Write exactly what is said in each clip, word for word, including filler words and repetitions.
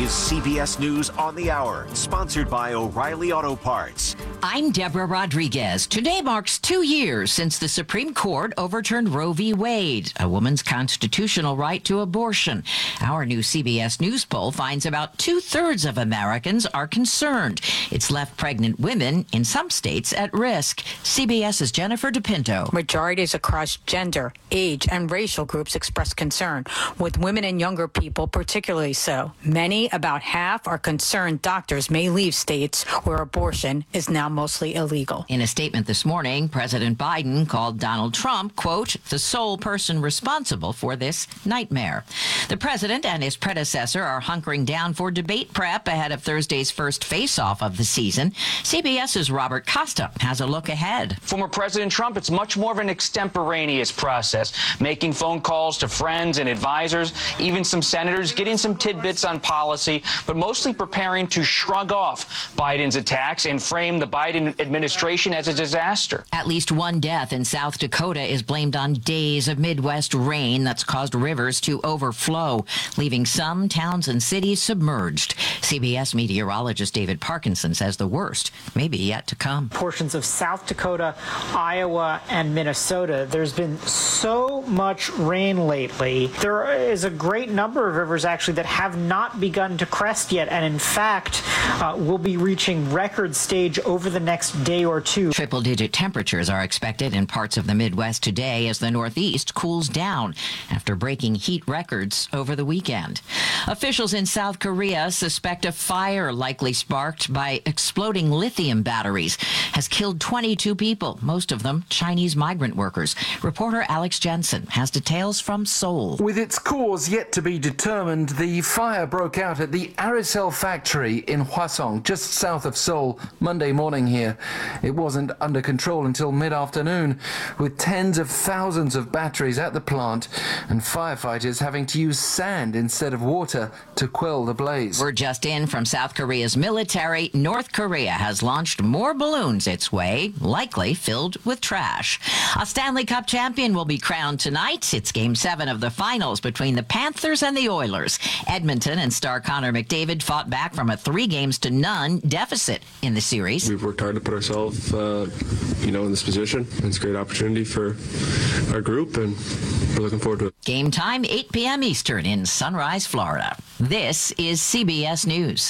is C B S News on the Hour, sponsored by O'Reilly Auto Parts. I'm Deborah Rodriguez. Today marks two years since the Supreme Court overturned Roe v. Wade, a woman's constitutional right to abortion. Our new C B S News poll finds about two-thirds of Americans are concerned. It's left pregnant women in some states at risk. CBS's Jennifer DePinto. Majorities across gender, age, and racial groups express concern, with women and younger people particularly so. Many, about half, are concerned doctors may leave states where abortion is now mostly illegal. In a statement this morning, President Biden called Donald Trump, quote, the sole person responsible for this nightmare. The president and his predecessor are hunkering down for debate prep ahead of Thursday's first face-off of the season. CBS's Robert Costa has a look ahead. Former President Trump, it's much more of an extemporaneous process, making phone calls to friends and advisors, even some senators, getting some tidbits on policy, but mostly preparing to shrug off Biden's attacks and frame the Biden administration as a disaster. At least one death in South Dakota is blamed on days of Midwest rain that's caused rivers to overflow, leaving some towns and cities submerged. C B S meteorologist David Parkinson says the worst may be yet to come. Portions of South Dakota, Iowa, and Minnesota, there's been so much rain lately. There is a great number of rivers actually that have not begun to crest yet, and in fact uh, will be reaching record stage over the next day or two. Triple-digit temperatures are expected in parts of the Midwest today as the Northeast cools down after breaking heat records over the weekend. Officials in South Korea suspect a fire likely sparked by exploding lithium batteries has killed twenty-two people, most of them Chinese migrant workers. Reporter Alex Jensen has details from Seoul. With its cause yet to be determined, the fire broke out at the Aricel factory in Hwasong, just south of Seoul, Monday morning here. It wasn't under control until mid-afternoon, with tens of thousands of batteries at the plant and firefighters having to use sand instead of water to quell the blaze. We're just in from South Korea's military. North Korea has launched more balloons its way, likely filled with trash. A Stanley Cup champion will be crowned tonight. It's Game seven of the finals between the Panthers and the Oilers. Edmonton and star Connor McDavid fought back from a three games to none deficit in the series. We've worked hard to put ourselves, uh, you know, in this position. It's a great opportunity for our group, and we're looking forward to it. Game time, eight p.m. Eastern in Sunrise, Florida. This is C B S News.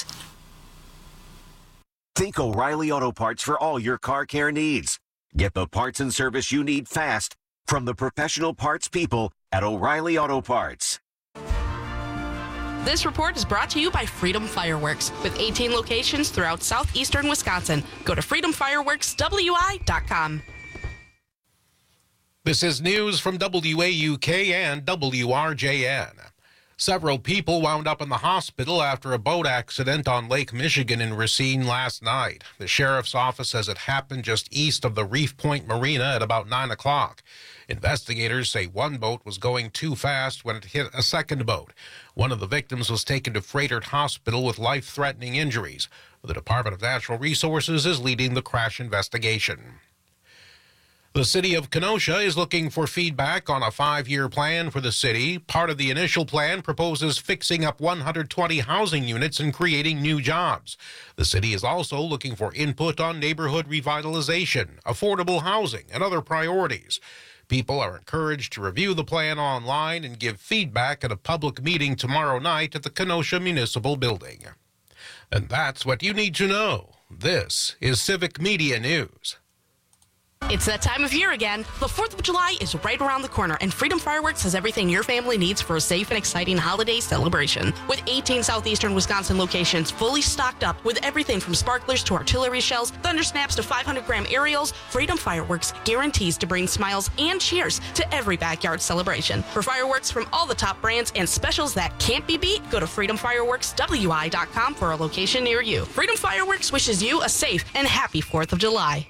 Think O'Reilly Auto Parts for all your car care needs. Get the parts and service you need fast from the professional parts people at O'Reilly Auto Parts. This report is brought to you by Freedom Fireworks, with eighteen locations throughout southeastern Wisconsin. Go to freedom fireworks w i dot com. This is news from W A U K and W R J N. Several people wound up in the hospital after a boat accident on Lake Michigan in Racine last night. The sheriff's office says it happened just east of the Reef Point Marina at about nine o'clock. Investigators say one boat was going too fast when it hit a second boat. One of the victims was taken to Froedtert Hospital with life-threatening injuries. The Department of Natural Resources is leading the crash investigation. The city of Kenosha is looking for feedback on a five-year plan for the city. Part of the initial plan proposes fixing up one hundred twenty housing units and creating new jobs. The city is also looking for input on neighborhood revitalization, affordable housing, and other priorities. People are encouraged to review the plan online and give feedback at a public meeting tomorrow night at the Kenosha Municipal Building. And that's what you need to know. This is Civic Media News. It's that time of year again. The fourth of July is right around the corner, and Freedom Fireworks has everything your family needs for a safe and exciting holiday celebration. With eighteen southeastern Wisconsin locations fully stocked up with everything from sparklers to artillery shells, thunder snaps to five hundred gram aerials, Freedom Fireworks guarantees to bring smiles and cheers to every backyard celebration. For fireworks from all the top brands and specials that can't be beat, go to freedom fireworks w i dot com for a location near you. Freedom Fireworks wishes you a safe and happy fourth of July.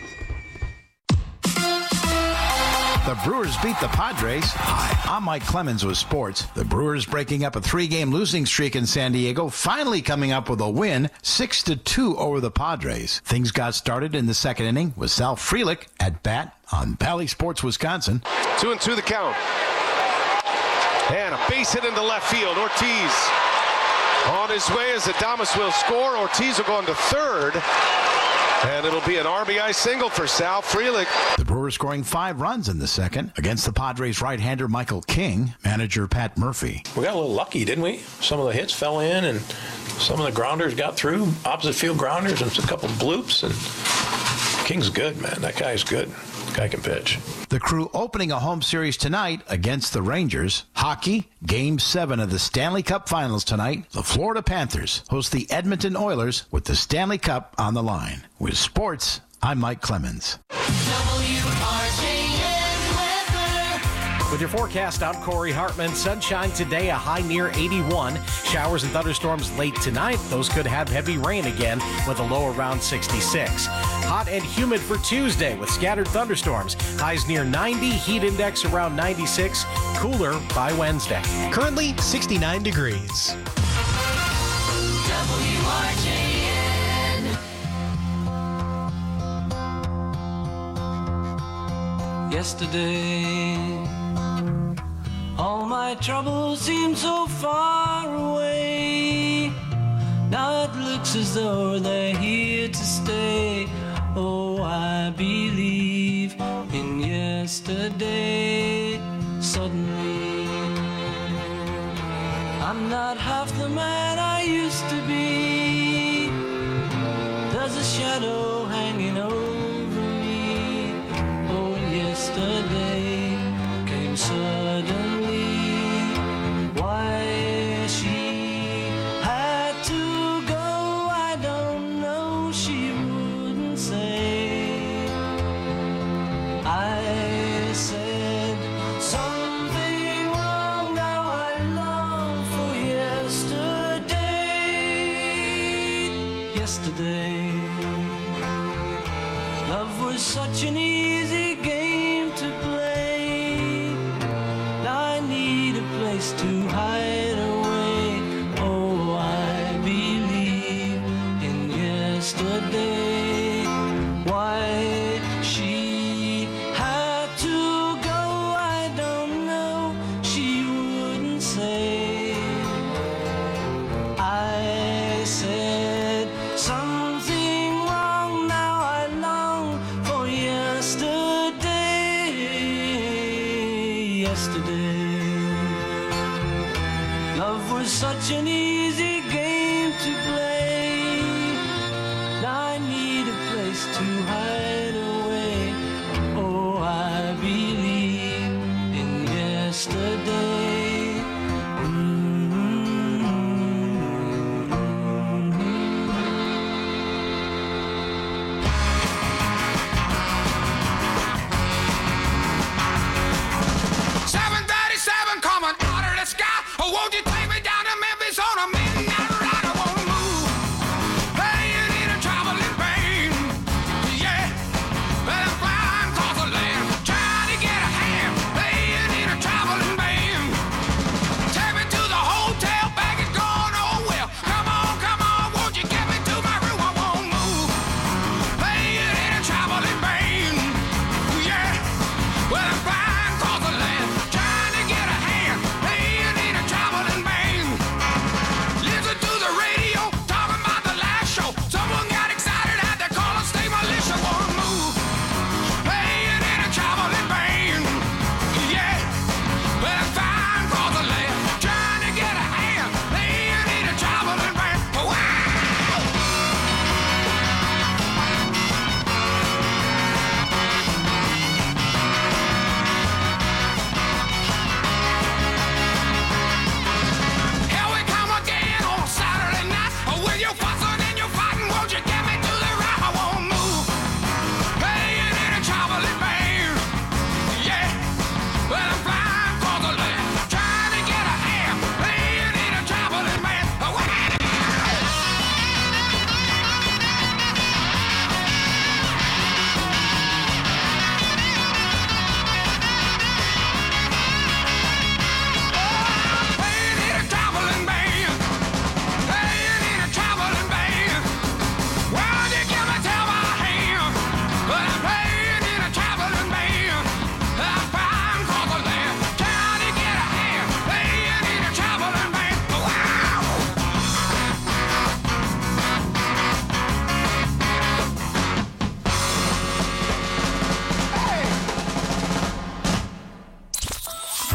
The Brewers beat the Padres. Hi, I'm Mike Clemens with sports. The Brewers breaking up a three-game losing streak in San Diego, finally coming up with a win, six to two over the Padres. Things got started in the second inning with Sal Frelick at bat on Bally Sports Wisconsin. Two and two the count. And a base hit into left field. Ortiz On his way as Adames will score. Ortiz will go into third. And it'll be an R B I single for Sal Frelick. The Brewers scoring five runs in the second against the Padres right-hander Michael King, manager Pat Murphy. We got a little lucky, didn't we? Some of the hits fell in and some of the grounders got through, opposite field grounders and a couple bloops. And King's good, man. That guy's good. Guy can pitch. The Crew opening a home series tonight against the Rangers. Hockey, Game seven of the Stanley Cup Finals tonight. The Florida Panthers host the Edmonton Oilers with the Stanley Cup on the line. With sports, I'm Mike Clemens. With your forecast, I'm Corey Hartman. Sunshine today, a high near eighty-one. Showers and thunderstorms late tonight. Those could have heavy rain again with a low around sixty-six. Hot and humid for Tuesday with scattered thunderstorms. Highs near ninety, heat index around ninety-six. Cooler by Wednesday. Currently sixty-nine degrees. W R J N. Yesterday, all my troubles seem so far away. Now it looks as though they're here to stay. Oh, I believe in yesterday. Suddenly, I'm not half the man I used to be. There's a shadow hanging over me. Oh, yesterday came suddenly. Why she had to go, I don't know, she wouldn't say. I said something wrong, now I long for yesterday. Yesterday, love was such an easy game to play. Now I need a place to hide away. Oh, I believe in yesterday. Why she had to go, I don't know, she wouldn't say. I said something wrong, now I long for yesterday. Yesterday, love was such an easy game to play. Now I need a place to hide away. Oh, I believe in yesterday. seven thirty-seven coming out of the sky. Oh, won't you take me down to Memphis on a midnight?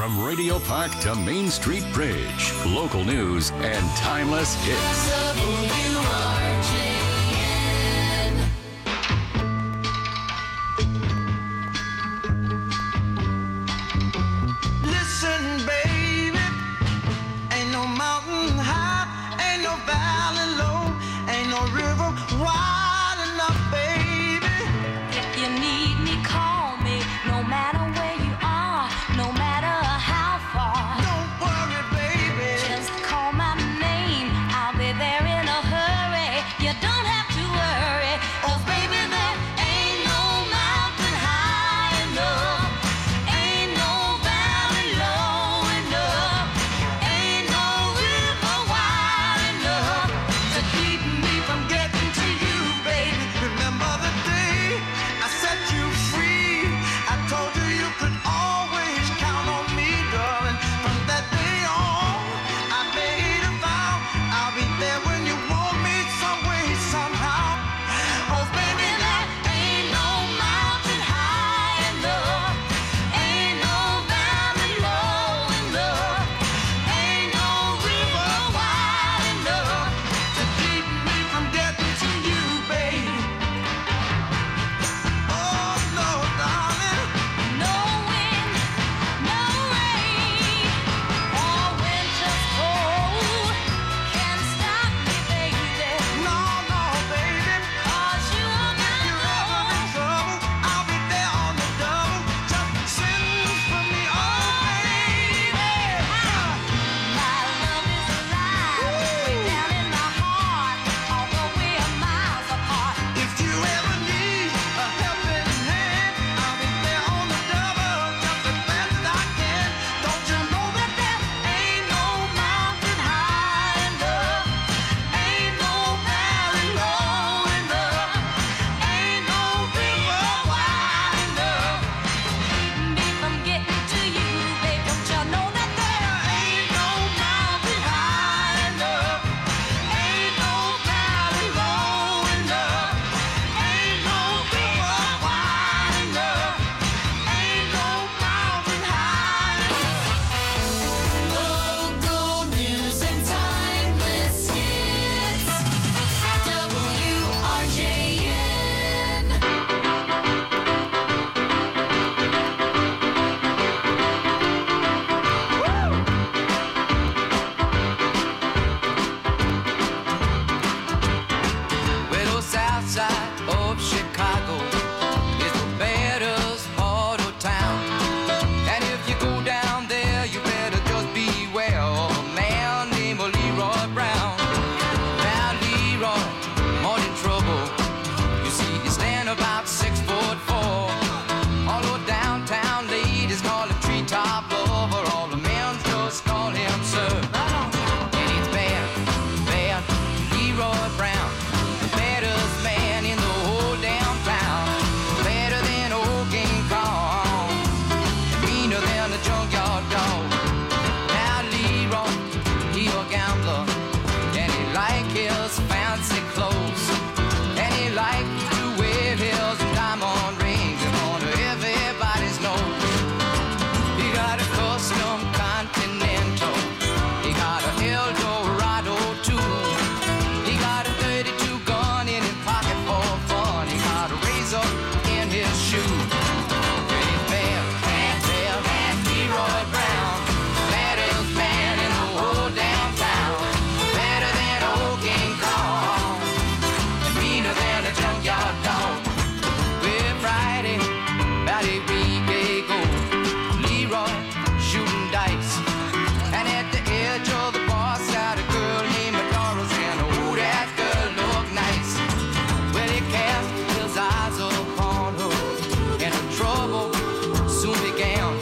From Radio Park to Main Street Bridge, local news and timeless hits. W R J N. Listen, baby, ain't no mountain high, ain't no valley low, ain't no river wide enough, baby. If you need me, call me, no matter where you are, no matter how far. Don't worry, baby. Just call my name, I'll be there in a hurry. You don't have to worry, 'cause baby, there ain't no mountain high enough, ain't no valley low enough, ain't no river wide enough to keep me from getting to you, baby. Remember the day I set you free? I told you you could always count on me, darling. From that day on, I made a vow I'll be there when you want me, some way, somehow. Oh, baby, there ain't no mountain high enough, ain't no valley low enough, ain't no river wide enough to keep me from getting to you, baby. Oh, no, darling. No wind, no rain, or winter's cold can stop me, baby. No, no, baby. 'Cause you are my If you're ever in trouble, I'll be there on the double. Just send for me, oh, baby. My love is alive, way down in my heart, although we are miles apart. If you ever need a helping hand, I'll be there on the double, just as best I can. Don't you know that there ain't no mountain high enough, ain't no valley low enough, ain't no river wide enough Keep me from getting to you, babe. Don't you know that there ain't no mountain high enough, ain't no valley low enough, ain't no river wide enough, ain't no mountain high enough. local news and timeless hits? W R J N. Well, the south side of Chicago is the baddest part of town. And if you go down there, you better just beware of a man named Leroy Brown. Now, Leroy, more in trouble. You see, you stand about six foot four. All the downtown ladies call him treetop lover. All the men just call him sir. And it's bad, bad, Leroy Brown, the baddest man in the whole damn town. Better than old King Kong, meaner than a junkyard dog. Now Leroy, he a gambler, and he like his fancy clothes, and he like to wear his diamond rings in front of everybody's nose. He got a custom Continental, he got a Eldorado too. He got a thirty-two gun in his pocket for fun. He got a razor in his shoe. Pretty bad, bad, bad, bad Leroy Brown, baddest man in the whole damn town. Better than old King Kong, and meaner than a junkyard dog. Well, Friday, about a week ago, Leroy shooting dice, and at the edge of the bar sat a girl named Doris, and oh, that girl looked nice. Well, he cast his eyes upon her, and the trouble soon began.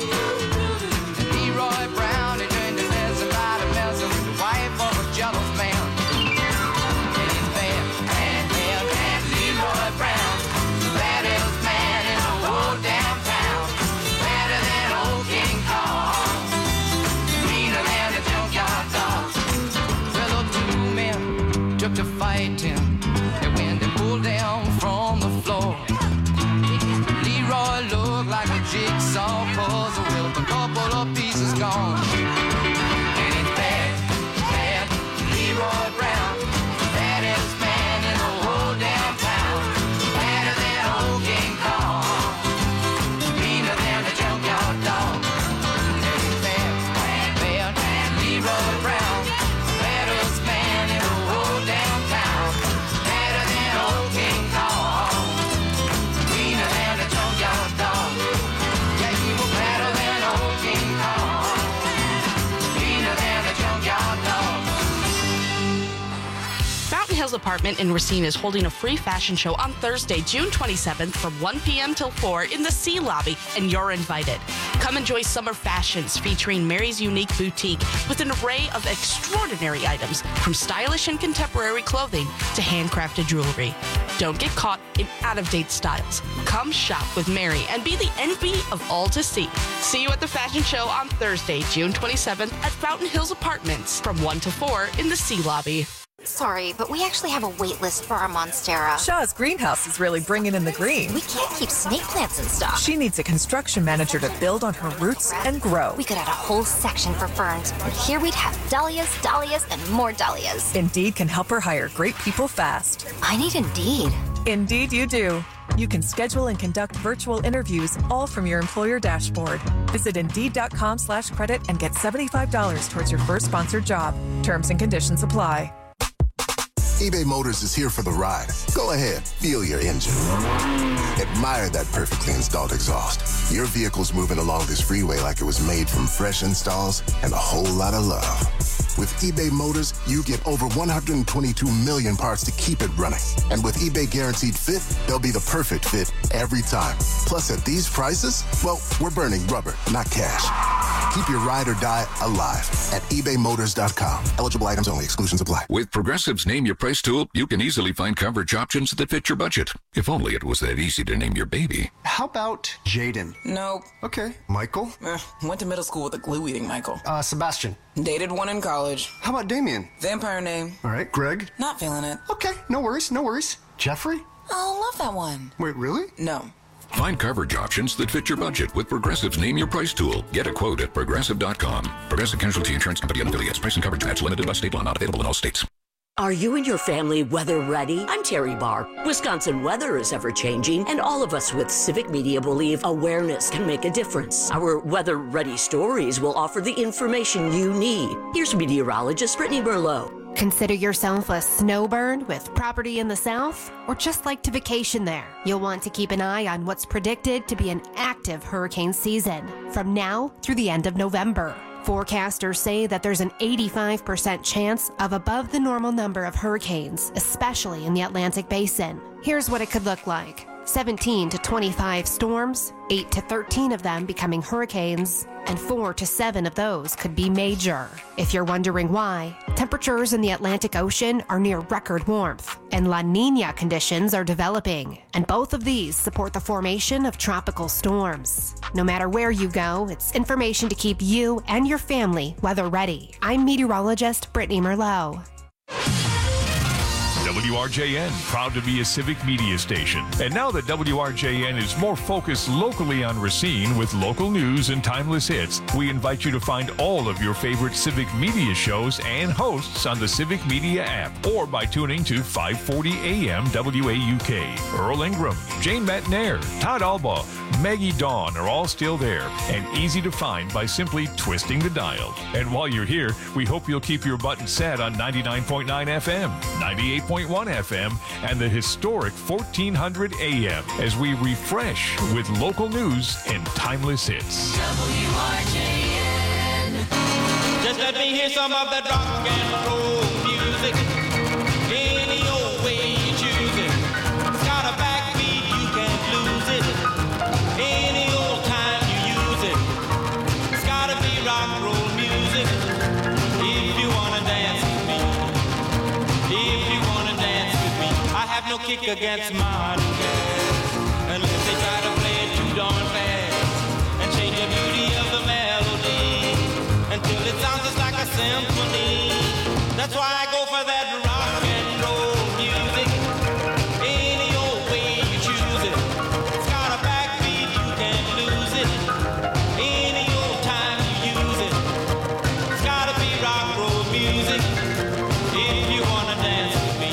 And Leroy Brown, he turned to messing by the messing with the wife of a jealous man. And he's bad, bad, bad, bad Leroy Brown, the baddest man in the whole damn town. Better than old King Kong, meaner than a junkyard dog. Well, the two men took to fighting, and when they pulled down from the floor, Leroy looked like a jigsaw puzzle with a couple of pieces Hills Apartment in Racine is holding a free fashion show on Thursday, June twenty-seventh from one p.m. till four in the C Lobby, and you're invited. Come enjoy summer fashions featuring Mary's Unique Boutique with an array of extraordinary items, from stylish and contemporary clothing to handcrafted jewelry. Don't get caught in out-of-date styles. Come shop with Mary and be the envy of all to see. See you at the fashion show on Thursday, June twenty-seventh at Fountain Hills Apartments from one to four in the C Lobby. Sorry, but we actually have a wait list for our Monstera. Shaw's greenhouse is really bringing in the green. We can't keep snake plants in stock. She needs a construction manager to build on her roots and grow. We could add a whole section for ferns, and here we'd have dahlias, dahlias, and more dahlias. Indeed can help her hire great people fast. I need Indeed. Indeed you do. You can schedule and conduct virtual interviews all from your employer dashboard. Visit Indeed.com slash credit and get seventy-five dollars towards your first sponsored job. Terms and conditions apply. eBay Motors is here for the ride. Go ahead, feel your engine. Admire that perfectly installed exhaust. Your vehicle's moving along this freeway like it was made from fresh installs and a whole lot of love. With eBay Motors, you get over one hundred twenty-two million parts to keep it running. And with eBay Guaranteed Fit, they'll be the perfect fit every time. Plus, at these prices, well, we're burning rubber, not cash. Keep your ride or die alive at ebay motors dot com. Eligible items only. Exclusions apply. With Progressive's Name Your Price tool, you can easily find coverage options that fit your budget. If only it was that easy to name your baby. How about Jaden? Nope. Okay. Michael? Eh, went to middle school with a glue-eating Michael. Uh, Sebastian? Dated one in college. How about Damien? Vampire name. All right. Greg? Not feeling it. Okay. No worries. No worries. Jeffrey? Oh, love that one. Wait, really? No. Find coverage options that fit your budget with Progressive's Name Your Price tool. Get a quote at progressive dot com. Progressive Casualty Insurance Company and affiliates. Price and coverage match limited by state law. Not available in all states. Are you and your family weather ready? I'm Terry Barr. Wisconsin weather is ever changing, and all of us with Civic Media believe awareness can make a difference. Our weather ready stories will offer the information you need. Here's meteorologist Brittany Merlot. Consider yourself a snowbird with property in the south, or just like to vacation there. You'll want to keep an eye on what's predicted to be an active hurricane season from now through the end of November. Forecasters say that there's an eighty-five percent chance of above the normal number of hurricanes, especially in the Atlantic Basin. Here's what it could look like. seventeen to twenty-five storms, eight to thirteen of them becoming hurricanes, and four to seven of those could be major. If you're wondering why, temperatures in the Atlantic Ocean are near record warmth, and La Niña conditions are developing, and both of these support the formation of tropical storms. No matter where you go, it's information to keep you and your family weather ready. I'm meteorologist Brittany Merlot. W R J N, proud to be a civic media station. And now that W R J N is more focused locally on Racine with local news and timeless hits, we invite you to find all of your favorite civic media shows and hosts on the Civic Media app or by tuning to five forty A M W A U K. Earl Ingram, Jane Matnair, Todd Alba, Maggie Dawn are all still there and easy to find by simply twisting the dial. And while you're here, we hope you'll keep your button set on ninety-nine point nine F M, ninety-eight point one F M, and the historic fourteen hundred A M as we refresh with local news and timeless hits. W R J N. Just let me hear some of that rock and roll music. Any old way you choose it. It's got a backbeat, you can't lose it. Any old time you use it. It's gotta be rock and roll music. If you wanna dance with me. If you wanna dance with me. I have no kick against modern jazz unless they try to play it too darn fast and change the beauty of the melody until it sounds just like a symphony. That's why I go for that rock and roll music. Any old way you choose it. It's got a backbeat, you can't lose it. Any old time you use it. It's gotta be rock and roll music. If you wanna dance with me.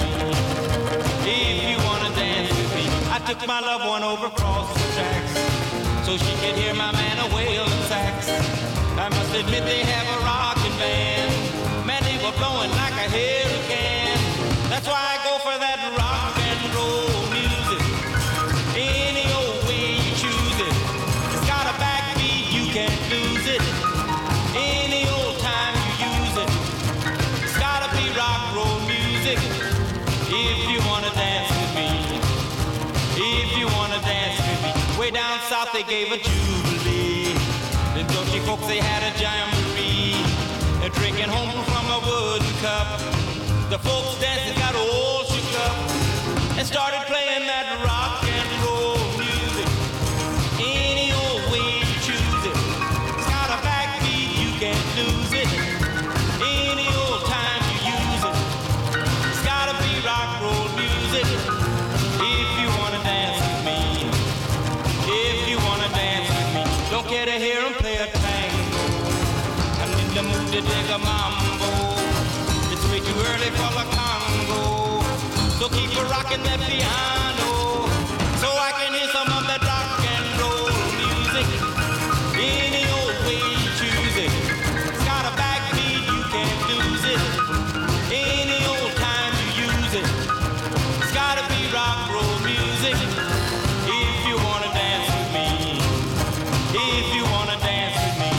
If you wanna dance with me. I took my loved one over across the tracks so she could hear my man a wailing sax. I must admit they have a rockin' band. Man, they were blowing like a hurricane. That's why I go for that rock and roll music. Any old way you choose it. It's got a backbeat, you can't lose it. Any old time you use it. It's gotta be rock and roll music. Way down south they gave a jubilee. The Dutchy folks, they had a jamboree. They're drinking home from a wooden cup. The folks dancing got all shook up and started playing that rock and roll music. Any old way you choose it. It's got a backbeat, you can't lose it. Any old time you use it. It's gotta be rock roll music. If you wanna dance with me, if you wanna dance with me, don't care to hear 'em play a tango. I'm in the mood to dig a mambo. It's way too early for the Congo, so keep a rocking that piano, so I can hear some of that rock and roll music. Any old way you choose it. It's got a backbeat, you can't lose it. Any old time you use it. It's gotta be rock roll music. If you wanna dance with me, if you wanna dance with me.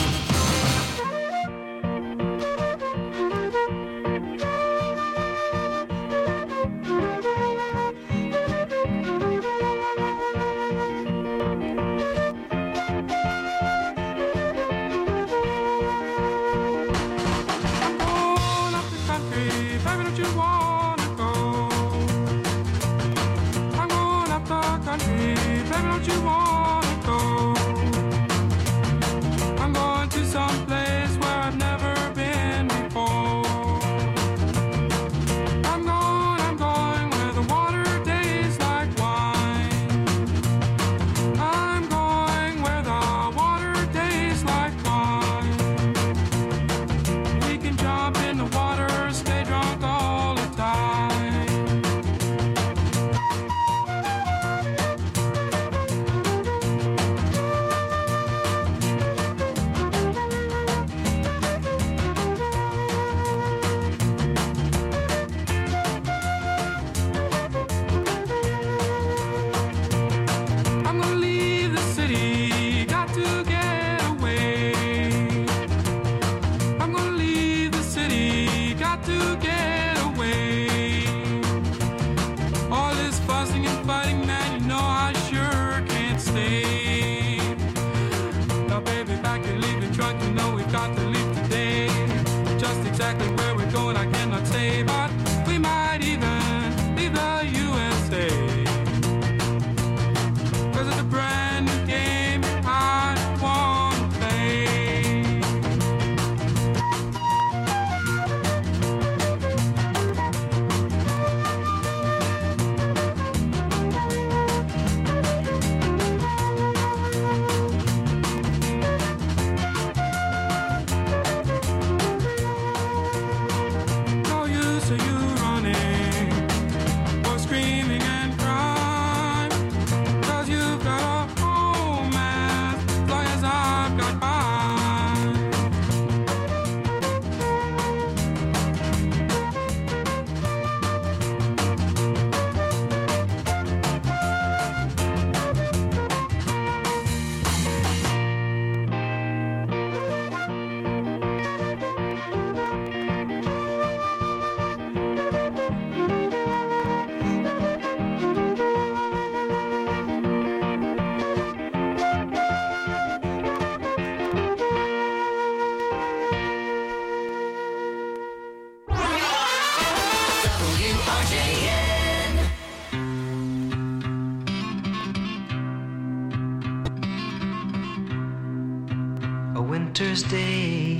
winter's day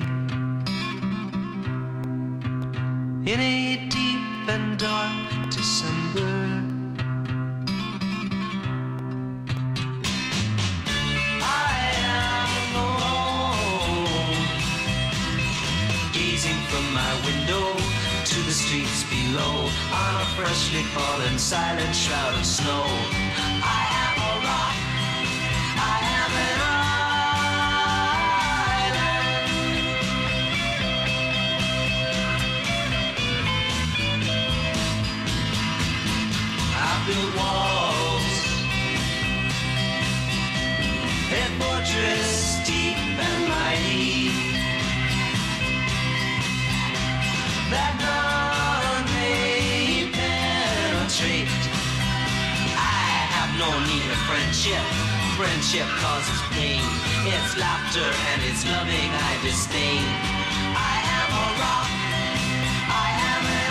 in a deep and dark December. I am alone, gazing from my window to the streets below on a freshly fallen silent shroud of snow. I am a rock, I am an island. I built walls, a fortress deep and mighty, that none may penetrate. I have no need of friendship, friendship causes pain. It's laughter and it's loving I disdain. I am a rock. I am an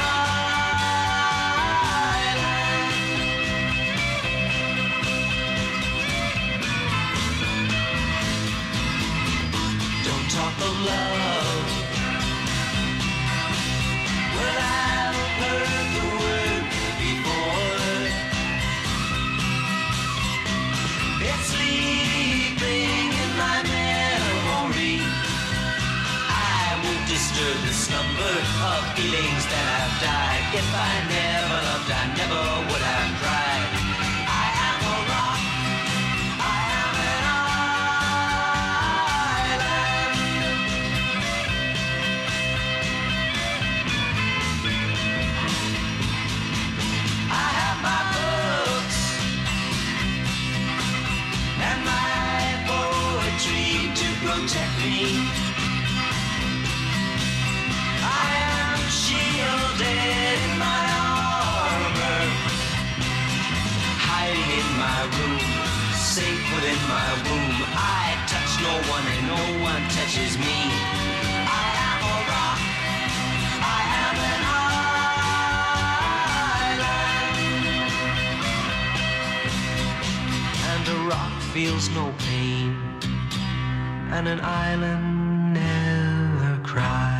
island. Don't talk of love. Well, I've heard the word before. It's sleeping in my memory. I won't disturb the slumber of feelings that have died. If I never loved, I never would have tried. I am a rock. I am an island. I have my books and my poetry to protect me. I am shielded in my armor, hiding in my room, safe within my womb. I touch no one and no one touches me. I am a rock. I am an island. And a rock feels no pain, and an island never cries.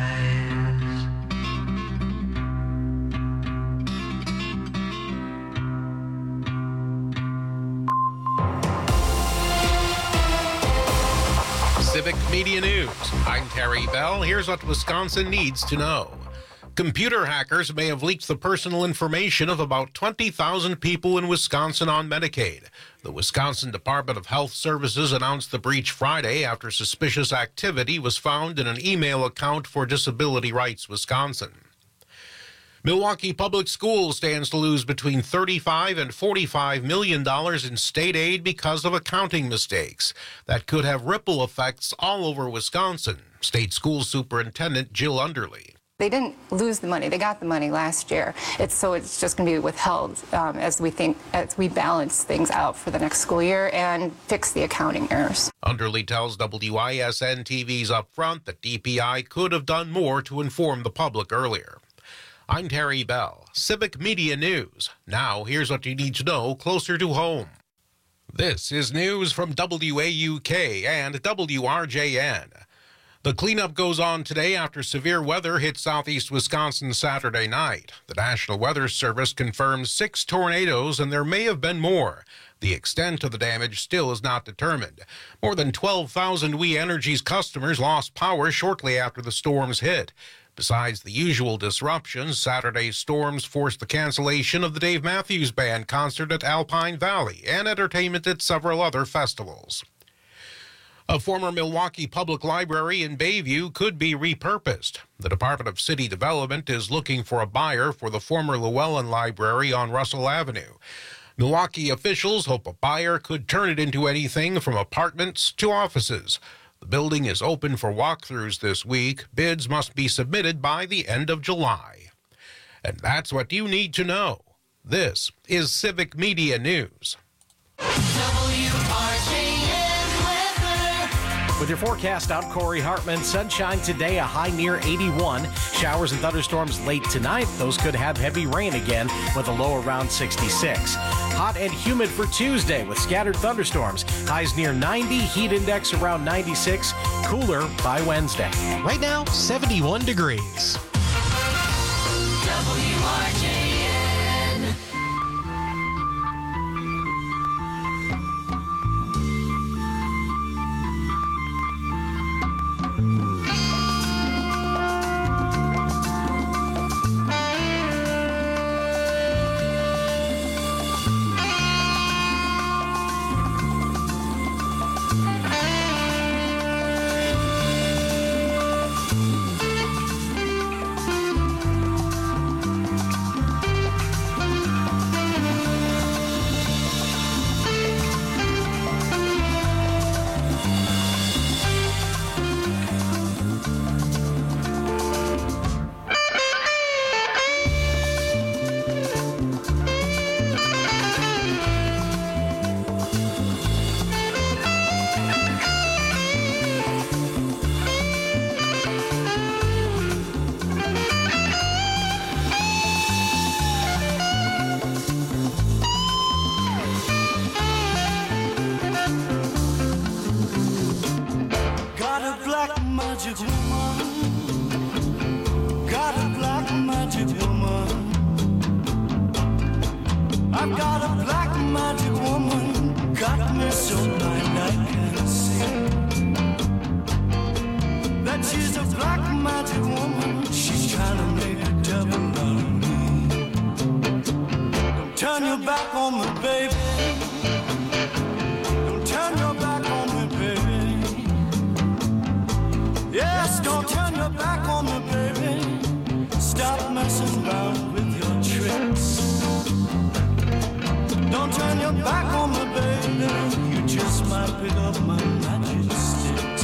Civic Media News. I'm Terry Bell. Here's what Wisconsin needs to know. Computer hackers may have leaked the personal information of about twenty thousand people in Wisconsin on Medicaid. The Wisconsin Department of Health Services announced the breach Friday after suspicious activity was found in an email account for Disability Rights Wisconsin. Milwaukee Public Schools stands to lose between thirty-five and forty-five million dollars in state aid because of accounting mistakes. That could have ripple effects all over Wisconsin. State School Superintendent Jill Underly. They didn't lose the money. They got the money last year. It's so it's just going to be withheld um, as we think as we balance things out for the next school year and fix the accounting errors. Underly tells W I S N T V's Upfront that D P I could have done more to inform the public earlier. I'm Terry Bell, Civic Media News. Now, here's what you need to know closer to home. This is news from W A U K and W R J N. The cleanup goes on today after severe weather hit southeast Wisconsin Saturday night. The National Weather Service confirms six tornadoes, and there may have been more. The extent of the damage still is not determined. More than twelve thousand We Energies customers lost power shortly after the storms hit. Besides the usual disruptions, Saturday's storms forced the cancellation of the Dave Matthews Band concert at Alpine Valley and entertainment at several other festivals. A former Milwaukee Public Library in Bayview could be repurposed. The Department of City Development is looking for a buyer for the former Llewellyn Library on Russell Avenue. Milwaukee officials hope a buyer could turn it into anything from apartments to offices. The building is open for walkthroughs this week. Bids must be submitted by the end of July. And that's what you need to know. This is Civic Media News. W R J N weather. With your forecast, out Corey Hartman. Sunshine today, a high near eighty-one. Showers and thunderstorms late tonight. Those could have heavy rain again with a low around sixty-six. Hot and humid for Tuesday with scattered thunderstorms. Highs near ninety, heat index around ninety-six. Cooler by Wednesday. Right now, seventy-one degrees. W R J N. Got a black magic woman. Got a black magic woman. I've got a black magic woman. Got me so blind I can't see that she's a black magic woman. She's trying to make a devil out of me. Don't turn your back on me, baby. Don't turn your back on me, baby. Yes, don't turn your back on me, baby. Stop messing around with your tricks. Don't turn your back on me, baby. You just might pick up my magic sticks.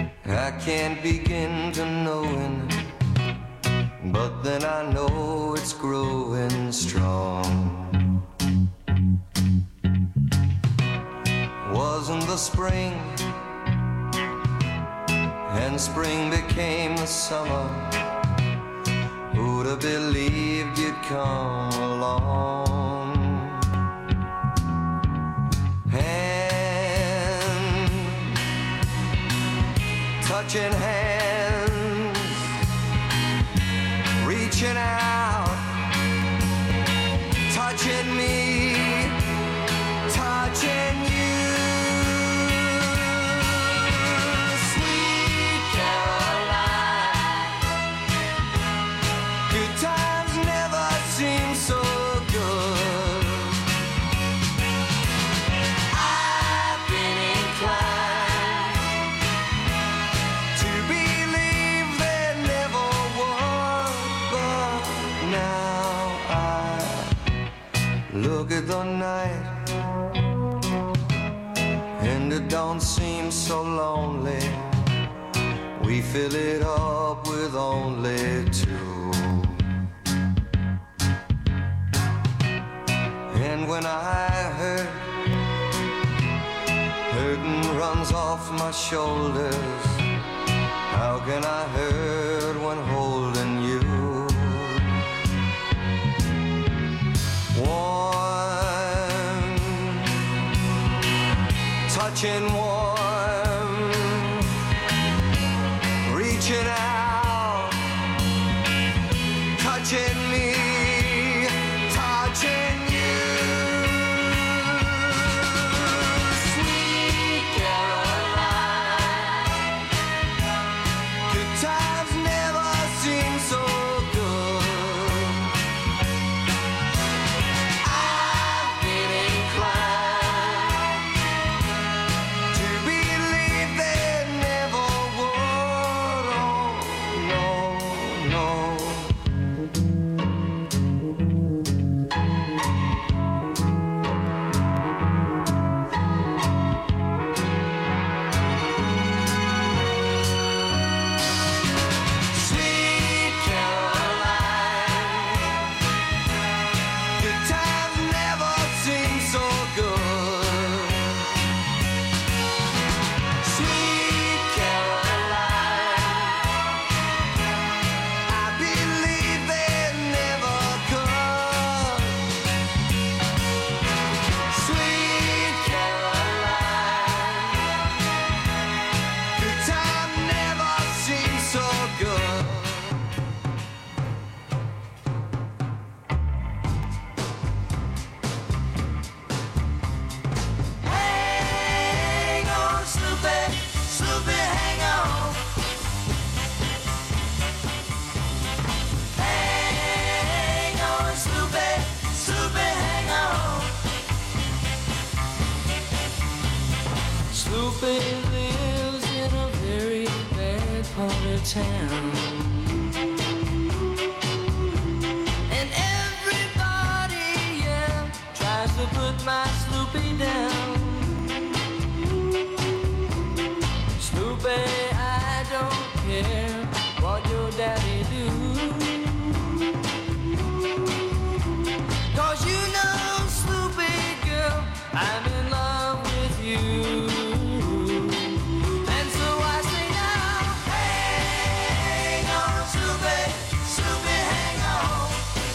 Can't begin to knowing, but then I know it's growing strong. Wasn't the spring, and spring became the summer. Who'd have believed you'd come along? Hand, touching hands, reaching out, touching me, touching you. Sweet Caroline, good times never seem so good. I've been inclined to believe there never was, but now I look at the night and it don't seem so lonely. We fill it up with only two. And when I hurt, hurting runs off my shoulders. How can I hurt when holding you? Warm, touching warm, reaching out, touching me, touching you. Sweet Caroline, good times never seem so good. I've been inclined to believe there never would. Oh, no, no. Sweet Caroline, good times never seem so good. Sweet Caroline, I believe they never could. Sweet Caroline, good time never seems so good. Hang on, Sloopy, Sloopy, hang on. Hang on, Sloopy, Sloopy, hang on. Sloopy lives in a very bad part of town. And everybody, yeah, tries to put my Sloopy down. Sloopy, I don't care what your daddy do. 'Cause you know, Sloopy girl, I'm in love with you. And so I say now, hang on, Sloopy, Sloopy, hang on.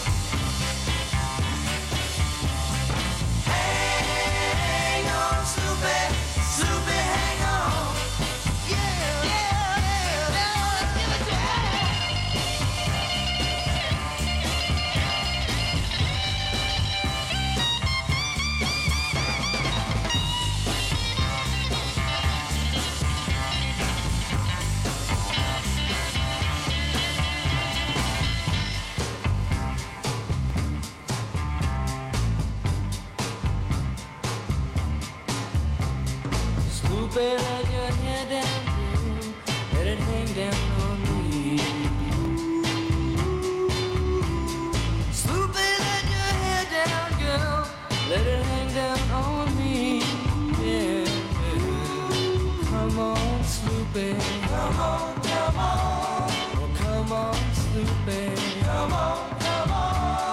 Hang on, Sloopy, Sloopy, hang on. Yeah, yeah, yeah, yeah, give it to me. Sloopy, let your hair down, girl. Let it hang down on me. Sloopy, let your hair down, girl. Let it hang down on me. Yeah. Come on, Sloopy. Come on, come on. Oh, come on, Sloopy. Come on, come on.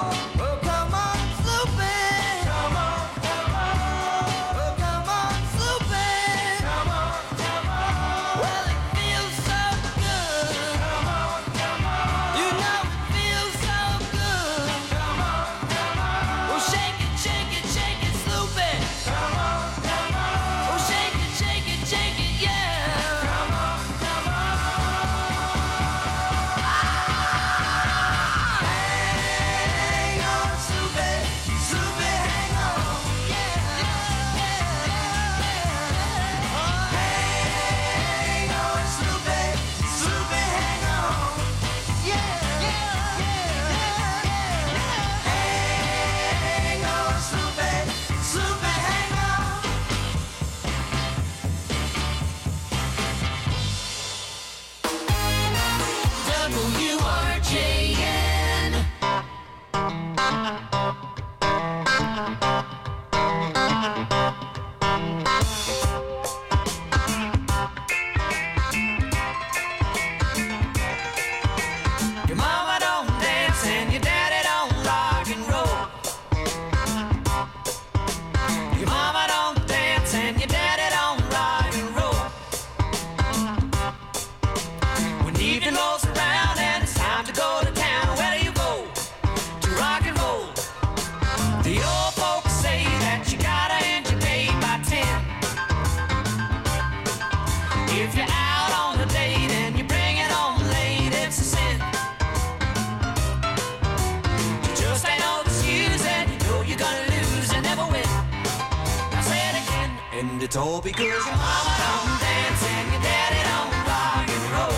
it's all because your mama don't dance and your daddy don't rock and roll.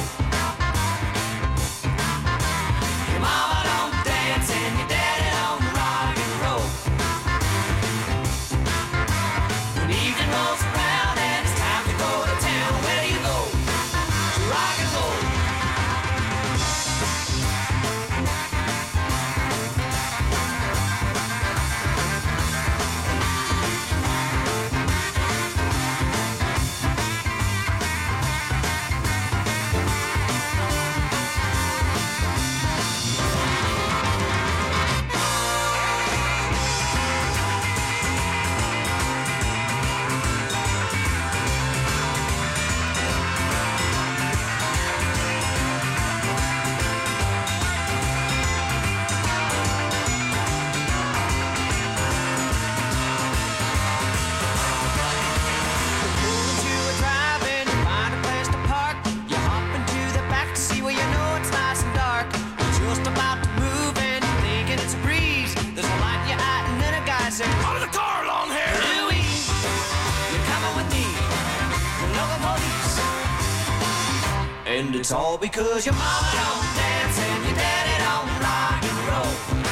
Your mama don't dance and your daddy don't rock and roll. When evening rolls around and it's time to go to town, where do you go? To rock and roll. Out of the car, long hair! Louie, you're coming with me. The local police. And it's all because your mama don't dance and your daddy don't rock and roll.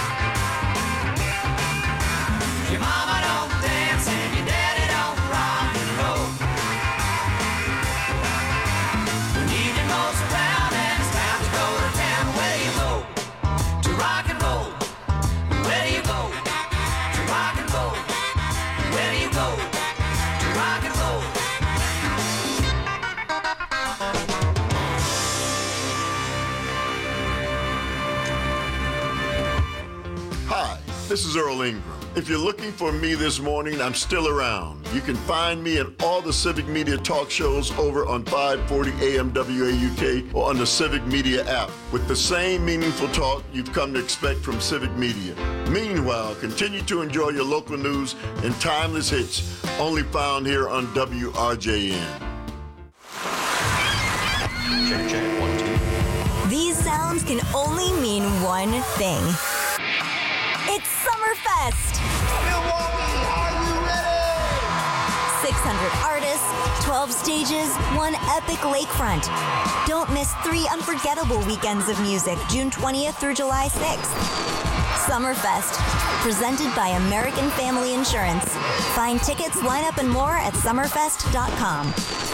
Your mama don't dance and your daddy don't rock and roll. When evening rolls around and it's time to go to town, where do you go? To rock and roll. Where do you go? Rock and roll. Where do you go? To rock and roll. Hi, this is Earl Ingram. If you're looking for me this morning, I'm still around. You can find me at all the Civic Media talk shows over on five forty A M W A U K or on the Civic Media app with the same meaningful talk you've come to expect from Civic Media. Meanwhile, continue to enjoy your local news and timeless hits only found here on W R J N. Check, check, one, two. These sounds can only mean one thing. It's Summerfest! Milwaukee, are you ready? six hundred artists, twelve stages, one epic lakefront. Don't miss three unforgettable weekends of music, June twentieth through July sixth. Summerfest, presented by American Family Insurance. Find tickets, lineup, and more at summerfest dot com.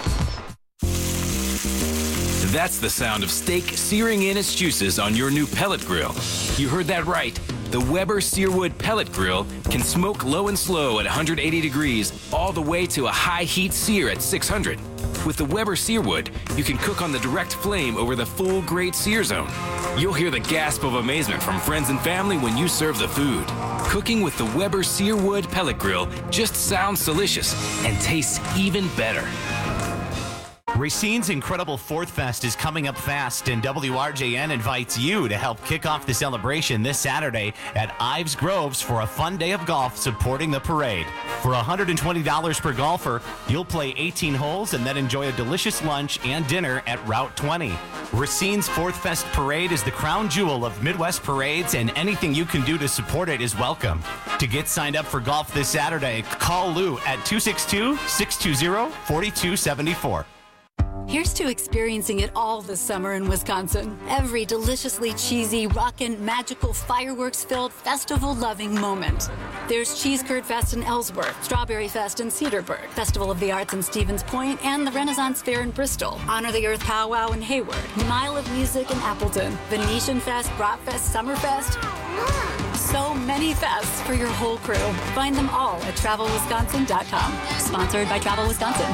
That's the sound of steak searing in its juices on your new pellet grill. You heard that right. The Weber Searwood Pellet Grill can smoke low and slow at one hundred eighty degrees all the way to a high heat sear at six hundred. With the Weber Searwood, you can cook on the direct flame over the full grate sear zone. You'll hear the gasp of amazement from friends and family when you serve the food. Cooking with the Weber Searwood Pellet Grill just sounds delicious and tastes even better. Racine's incredible Fourth Fest is coming up fast, and W R J N invites you to help kick off the celebration this Saturday at Ives Groves for a fun day of golf supporting the parade. For one hundred twenty dollars per golfer, you'll play eighteen holes and then enjoy a delicious lunch and dinner at Route twenty. Racine's Fourth Fest Parade is the crown jewel of Midwest parades, and anything you can do to support it is welcome. To get signed up for golf this Saturday, call Lou at two six two, six two zero, four two seven four. Here's to experiencing it all this summer in Wisconsin. Every deliciously cheesy, rockin', magical, fireworks-filled, festival-loving moment. There's Cheese Curd Fest in Ellsworth, Strawberry Fest in Cedarburg, Festival of the Arts in Stevens Point, and the Renaissance Fair in Bristol, Honor the Earth Powwow in Hayward, Mile of Music in Appleton, Venetian Fest, Bratfest, Summerfest. So many fests for your whole crew. Find them all at travel wisconsin dot com. Sponsored by Travel Wisconsin.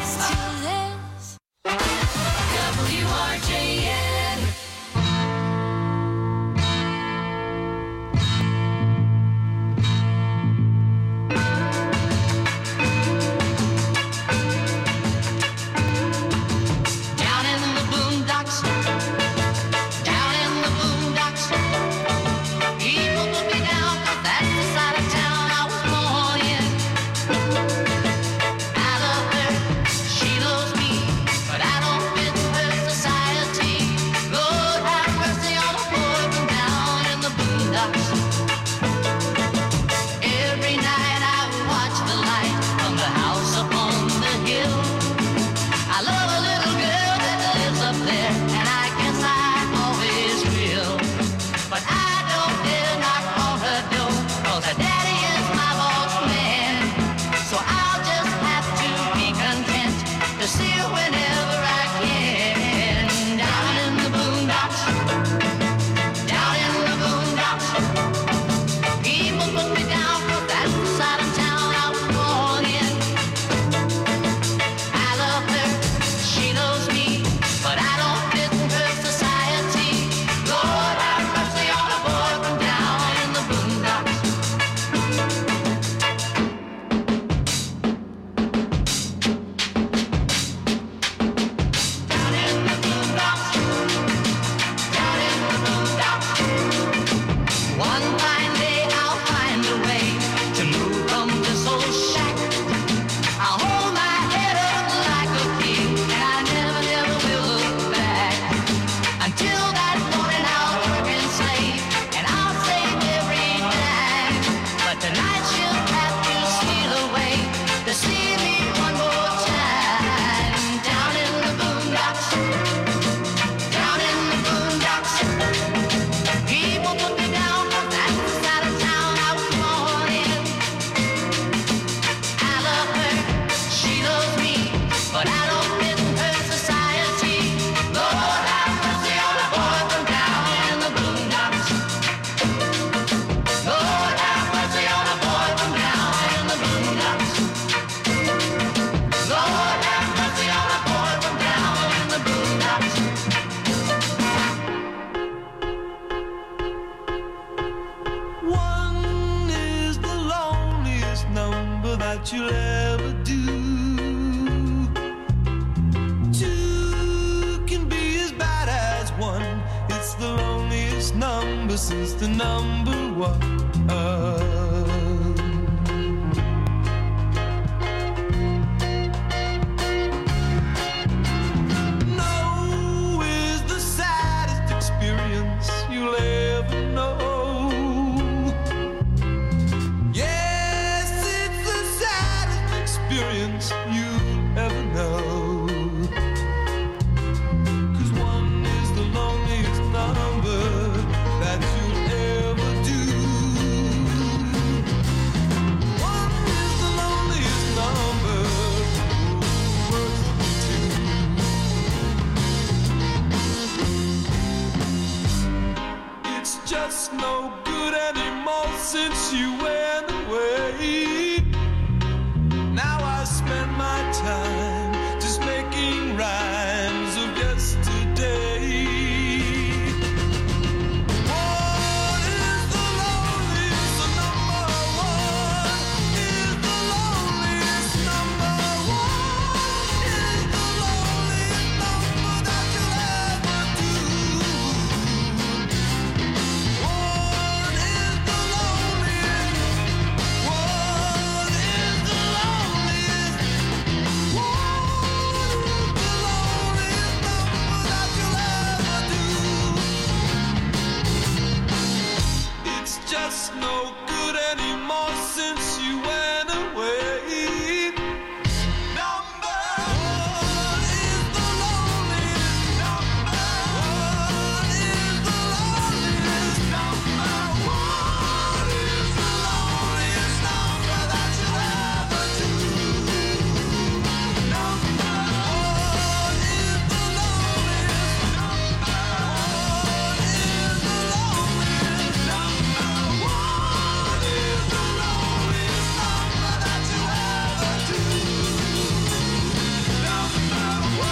W R J N. Down in the boondocks, down in the boondocks, people put me down 'cause that's the side of town I was born in. I love her, she loves me, but I don't that you'll ever do. Two can be as bad as one. It's the loneliest number since the number one. No is the saddest experience you'll ever know. Yes, it's the saddest experience you'll ever know. 'Cause one is the loneliest number that you'll ever do. One is the loneliest number, worse than two. It's just no good anymore since you went away. Now I spend my time just making rhymes of yesterday. One is the loneliest number, one is the loneliest number, one is the loneliest number that you'll ever do. One is the loneliest, one is the loneliest, one is the loneliest number that you'll ever do. It's just no good anymore since you went away. Number one is the loneliest number, one is the loneliest number, one is the loneliest number that you'll ever do. Number one is the loneliest number, one is the loneliest number, one is the loneliest number that you'll ever do. Number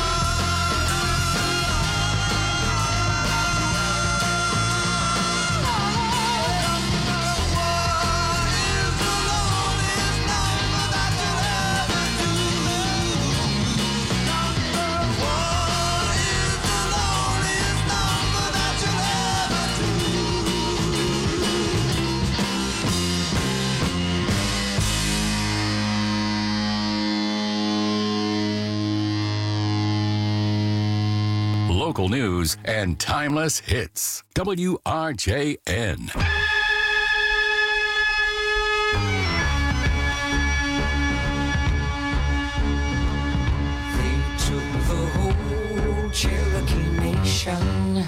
Local news and timeless hits. W R J N. They took the whole Cherokee Nation,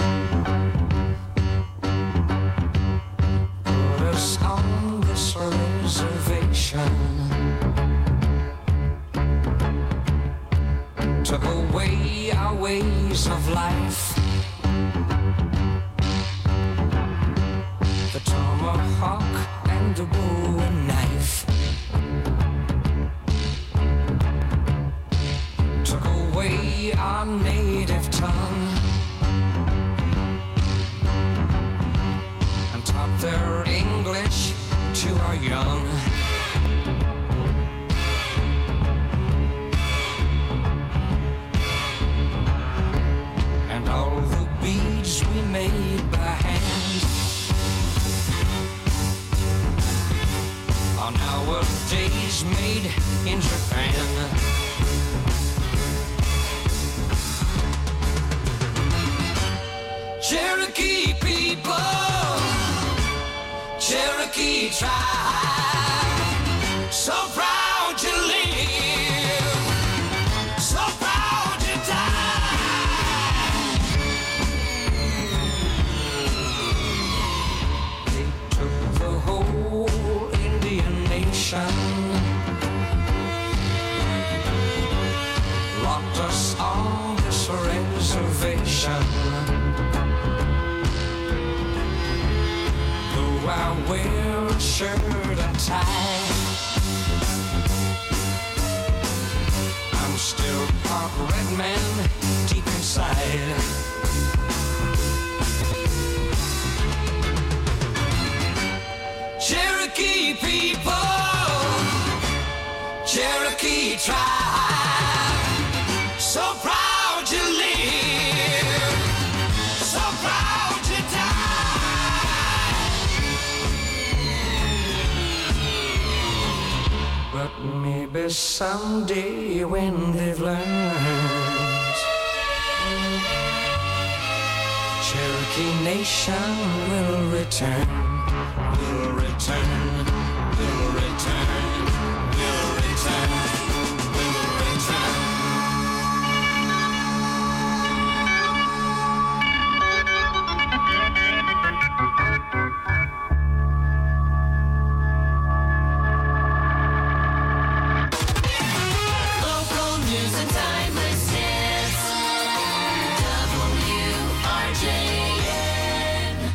put us on this reservation, took away our ways of life. The tomahawk and the bowie knife took away our native tongue and taught their English to our young. And all the beads we made by hand are nowadays made in Japan. Cherokee people, Cherokee tribe, so proud to live, so proud to die. They took the whole Indian nation, locked us on this reservation. Though I wear a shirt and tie, I'm still part red man deep inside. Cherokee people, Maybe someday when they've learned, Cherokee Nation will return, will return, will return, will return, will return. Local news and timeless hits. W R J N.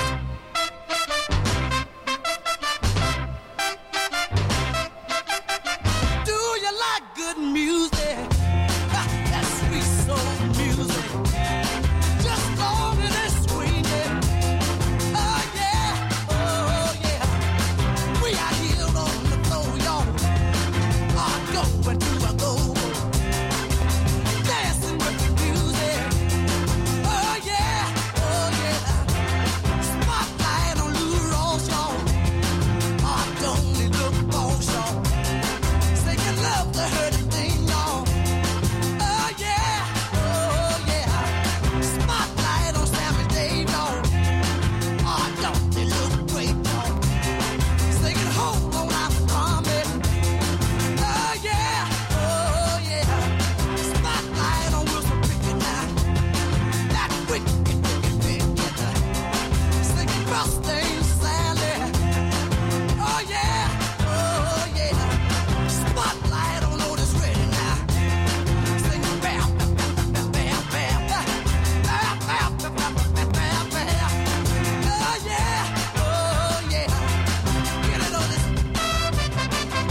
Do you like good music? Ha, that sweet soul music. Just long as it's swinging. Oh yeah, oh yeah. We out here on the floor, y'all. Are going to a go. Dancing with the music. Oh yeah, oh yeah. Spotlight on Lou Rawls, y'all. Oh, don't it look boss, y'all. Singing love to hurting thing, y'all. Oh yeah, oh yeah. Spotlight on Sammy Dave, y'all. Oh, don't they look great, y'all. Singing home on our promise. Oh yeah, oh yeah. Spotlight on Wilson Pickett now. That wicked, wicked, wicked. Singing Rusty Sally. Oh yeah, oh yeah. Spotlight on Otis Redding now. Singing bam, bam, bam, bam, bam, bam. Bam, bam, bam, bam, bam, bam, bam. Oh yeah, oh yeah. Get it on this.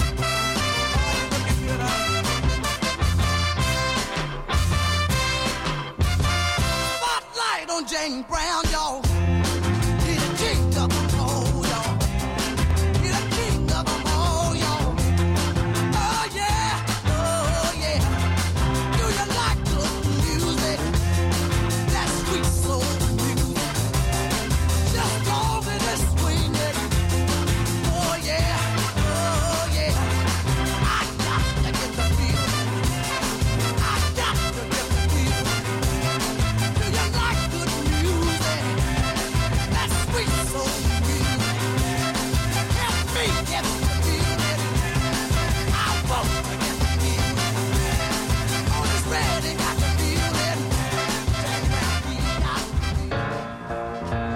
Spotlight on Jane Brown, y'all. Get a king of them all, y'all. Get a king of them all, y'all. Oh yeah, oh yeah. Do you like good music? That sweet soul music. Just long as it's swinging. Oh yeah, oh yeah. I got to get the feeling. I got to get the feeling. Do you like good music? That sweet soul music. Help me get the feeling. I want to get the feeling. On this ready, got the feeling. Take that beat, got the feeling.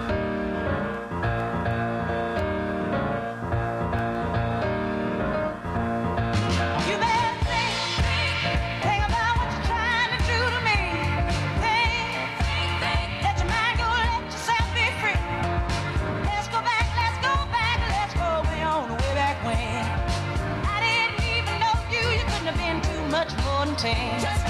You better think, think about what you're trying to do to me. Think, think, think. Let your mind go, let yourself be free. Let's go back, let's go back, let's go way on, way back when. I didn't even know you, you couldn't have been too much more than ten.